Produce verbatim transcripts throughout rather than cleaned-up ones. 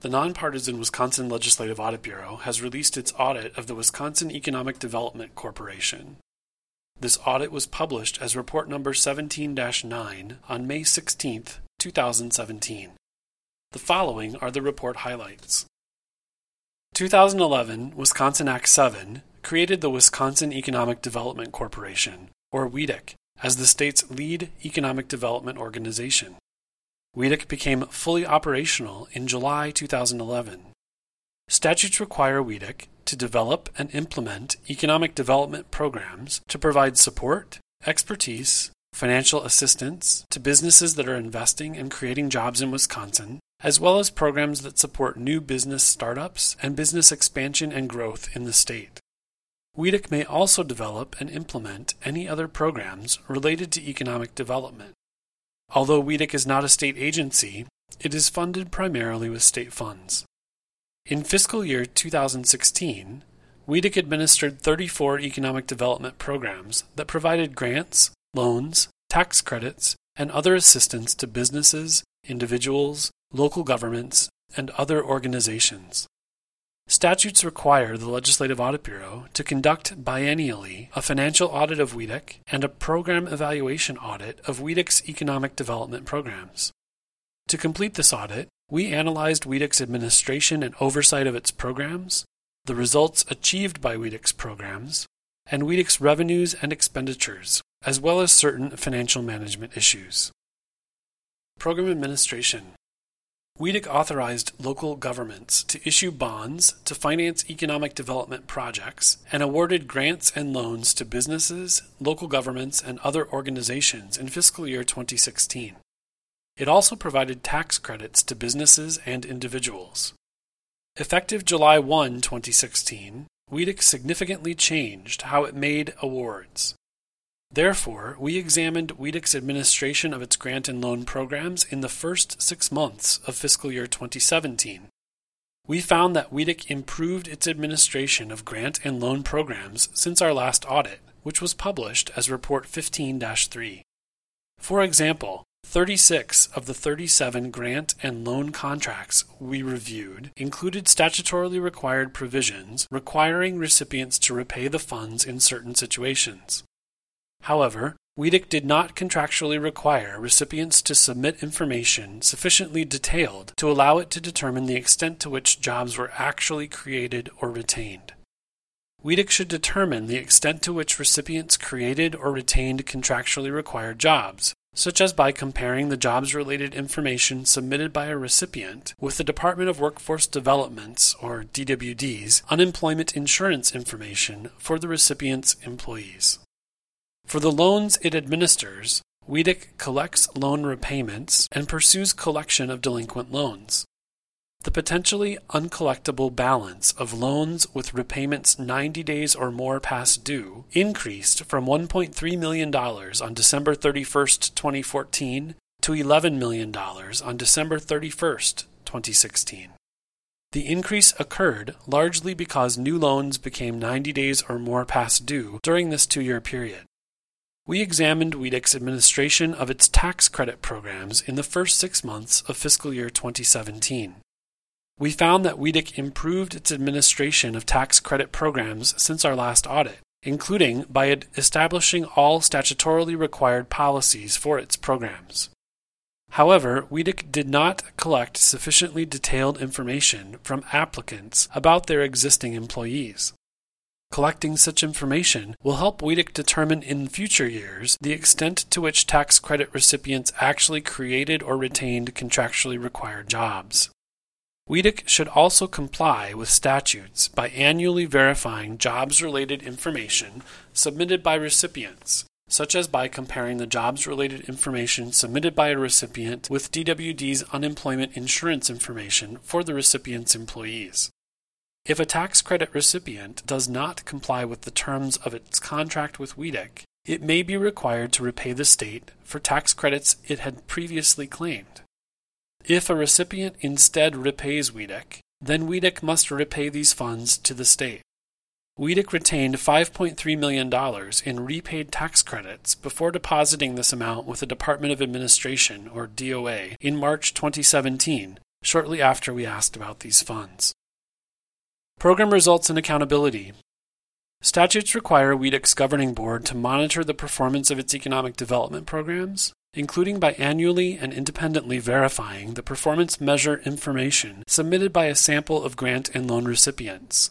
The nonpartisan Wisconsin Legislative Audit Bureau has released its audit of the Wisconsin Economic Development Corporation. This audit was published as Report Number seventeen dash nine on May sixteenth, two thousand seventeen. The following are the report highlights. two thousand eleven Wisconsin Act seven created the Wisconsin Economic Development Corporation, or W E D C, as the state's lead economic development organization. W E D C became fully operational in July two thousand eleven. Statutes require W E D C to develop and implement economic development programs to provide support, expertise, financial assistance to businesses that are investing and creating jobs in Wisconsin, as well as programs that support new business startups and business expansion and growth in the state. W E D C may also develop and implement any other programs related to economic development. Although W E D C is not a state agency, it is funded primarily with state funds. In fiscal year two thousand sixteen, W E D C administered thirty-four economic development programs that provided grants, loans, tax credits, and other assistance to businesses, individuals, local governments, and other organizations. Statutes require the Legislative Audit Bureau to conduct biennially a financial audit of W E D C and a program evaluation audit of W E D C's economic development programs. To complete this audit, we analyzed W E D C's administration and oversight of its programs, the results achieved by W E D C's programs, and W E D C's revenues and expenditures, as well as certain financial management issues. Program Administration. W E D C authorized local governments to issue bonds to finance economic development projects and awarded grants and loans to businesses, local governments, and other organizations in fiscal year twenty sixteen. It also provided tax credits to businesses and individuals. Effective July first, twenty sixteen, W E D C significantly changed how it made awards. Therefore, we examined W E D C's administration of its grant and loan programs in the first six months of fiscal year twenty seventeen. We found that W E D C improved its administration of grant and loan programs since our last audit, which was published as Report fifteen dash three. For example, thirty-six of the thirty-seven grant and loan contracts we reviewed included statutorily required provisions requiring recipients to repay the funds in certain situations. However, W E D C did not contractually require recipients to submit information sufficiently detailed to allow it to determine the extent to which jobs were actually created or retained. W E D C should determine the extent to which recipients created or retained contractually required jobs, such as by comparing the jobs-related information submitted by a recipient with the Department of Workforce Development's, or D W D's, unemployment insurance information for the recipient's employees. For the loans it administers, W E D C collects loan repayments and pursues collection of delinquent loans. The potentially uncollectible balance of loans with repayments ninety days or more past due increased from one point three million dollars on December thirty-first, twenty fourteen to eleven million dollars on December thirty-first, twenty sixteen. The increase occurred largely because new loans became ninety days or more past due during this two-year period. We examined W E D C's administration of its tax credit programs in the first six months of fiscal year twenty seventeen. We found that W E D C improved its administration of tax credit programs since our last audit, including by establishing all statutorily required policies for its programs. However, W E D C did not collect sufficiently detailed information from applicants about their existing employees. Collecting such information will help W E D C determine in future years the extent to which tax credit recipients actually created or retained contractually required jobs. W E D C should also comply with statutes by annually verifying jobs-related information submitted by recipients, such as by comparing the jobs-related information submitted by a recipient with D W D's unemployment insurance information for the recipient's employees. If a tax credit recipient does not comply with the terms of its contract with W E D C, it may be required to repay the state for tax credits it had previously claimed. If a recipient instead repays W E D C, then W E D C must repay these funds to the state. W E D C retained five point three million dollars in repaid tax credits before depositing this amount with the Department of Administration, or D O A, in March twenty seventeen, shortly after we asked about these funds. Program results and accountability. Statutes require W E D C's governing board to monitor the performance of its economic development programs, including by annually and independently verifying the performance measure information submitted by a sample of grant and loan recipients.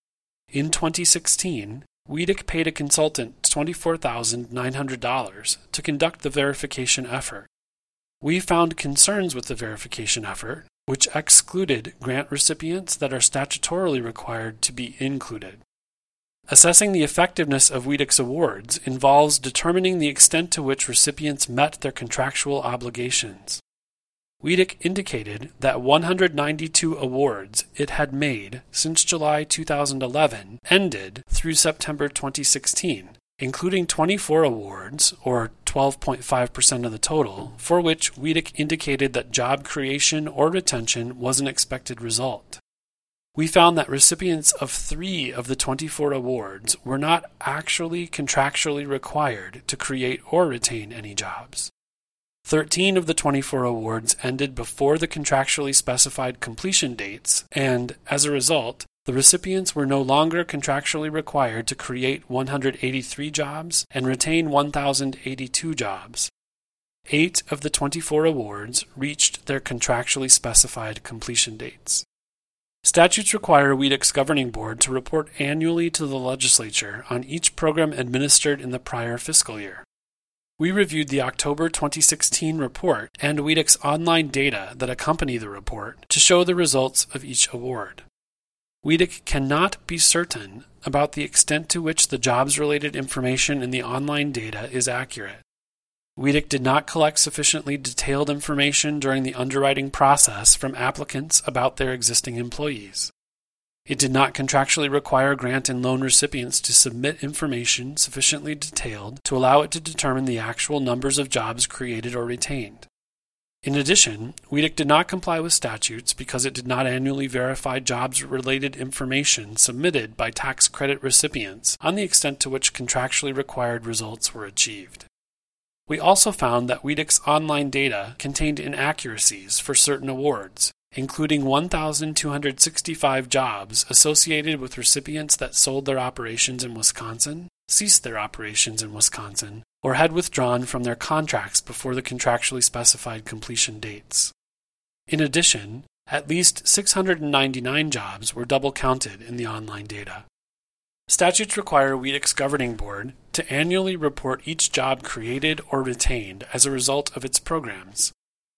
In twenty sixteen, W E D C paid a consultant twenty-four thousand nine hundred dollars to conduct the verification effort. We found concerns with the verification effort, which excluded grant recipients that are statutorily required to be included. Assessing the effectiveness of W E D C's awards involves determining the extent to which recipients met their contractual obligations. W E D C indicated that one hundred ninety-two awards it had made since July two thousand eleven ended through September twenty sixteen, including twenty-four awards, or twelve point five percent of the total, for which W E D C indicated that job creation or retention was an expected result. We found that recipients of three of the twenty-four awards were not actually contractually required to create or retain any jobs. thirteen of the twenty-four awards ended before the contractually specified completion dates, and, as a result, the recipients were no longer contractually required to create one hundred eighty-three jobs and retain one thousand eighty-two jobs. Eight of the twenty-four awards reached their contractually specified completion dates. Statutes require W E D C's governing board to report annually to the legislature on each program administered in the prior fiscal year. We reviewed the October twenty sixteen report and W E D C's online data that accompany the report to show the results of each award. W E D C cannot be certain about the extent to which the jobs-related information in the online data is accurate. W E D C did not collect sufficiently detailed information during the underwriting process from applicants about their existing employees. It did not contractually require grant and loan recipients to submit information sufficiently detailed to allow it to determine the actual numbers of jobs created or retained. In addition, W E D C did not comply with statutes because it did not annually verify jobs-related information submitted by tax credit recipients on the extent to which contractually required results were achieved. We also found that W E D C's online data contained inaccuracies for certain awards, including one thousand two hundred sixty-five jobs associated with recipients that sold their operations in Wisconsin, ceased their operations in Wisconsin, or had withdrawn from their contracts before the contractually specified completion dates. In addition, at least six hundred ninety-nine jobs were double-counted in the online data. Statutes require W E D C's governing board to annually report each job created or retained as a result of its programs.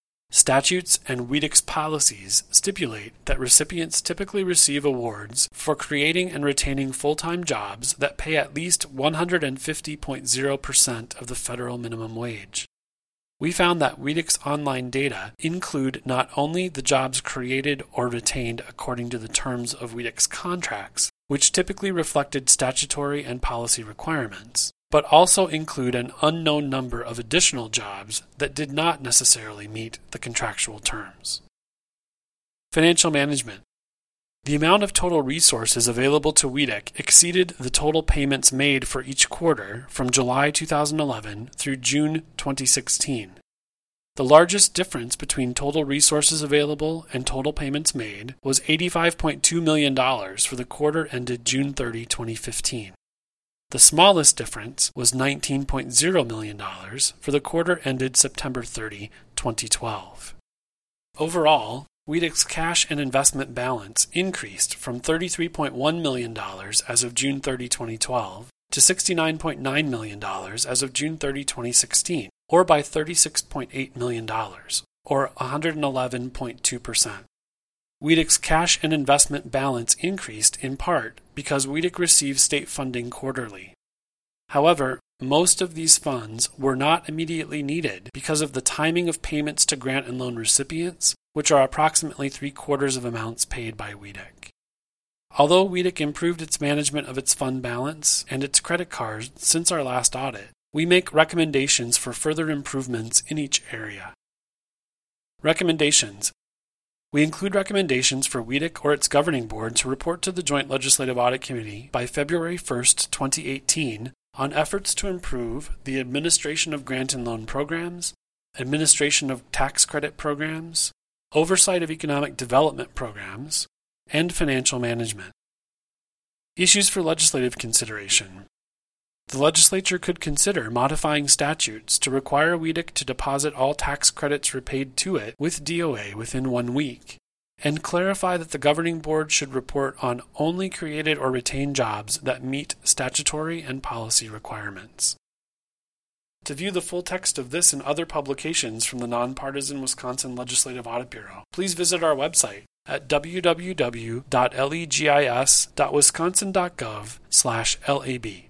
Statutes and W E D C's policies stipulate that recipients typically receive awards for creating and retaining full-time jobs that pay at least one hundred fifty point zero percent of the federal minimum wage. We found that W E D C's online data include not only the jobs created or retained according to the terms of W E D C's contracts, which typically reflected statutory and policy requirements, but also include an unknown number of additional jobs that did not necessarily meet the contractual terms. Financial management. The amount of total resources available to W E D C exceeded the total payments made for each quarter from July two thousand eleven through June twenty sixteen. The largest difference between total resources available and total payments made was eighty-five point two million dollars for the quarter ended June thirtieth, twenty fifteen. The smallest difference was nineteen point zero million dollars for the quarter ended September thirtieth, twenty twelve. Overall, W E D C's cash and investment balance increased from thirty-three point one million dollars as of June thirtieth, twenty twelve to sixty-nine point nine million dollars as of June thirtieth, twenty sixteen, or by thirty-six point eight million dollars, or one hundred eleven point two percent. W E D C's cash and investment balance increased in part because W E D C receives state funding quarterly. However, most of these funds were not immediately needed because of the timing of payments to grant and loan recipients, which are approximately three-quarters of amounts paid by W E D C. Although W E D C improved its management of its fund balance and its credit cards since our last audit, we make recommendations for further improvements in each area. Recommendations. We include recommendations for W E D C or its governing board to report to the Joint Legislative Audit Committee by February first, twenty eighteen on efforts to improve the administration of grant and loan programs, administration of tax credit programs, oversight of economic development programs, and financial management. Issues for legislative consideration. The legislature could consider modifying statutes to require W E D C to deposit all tax credits repaid to it with D O A within one week, and clarify that the governing board should report on only created or retained jobs that meet statutory and policy requirements. To view the full text of this and other publications from the Nonpartisan Wisconsin Legislative Audit Bureau, please visit our website at w w w dot legis dot wisconsin dot gov slash lab.